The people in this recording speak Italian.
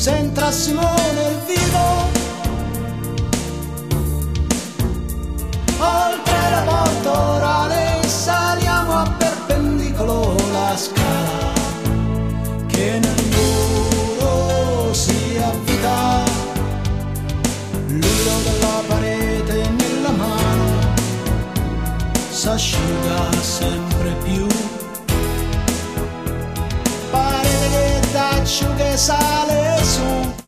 se entrassimo nel vivo. Oltre la porta orale saliamo a perpendicolo la scala che nel muro si avvita, l'urlo della parete nella mano s'asciuga sempre più. Parete che t'asciughe sale su.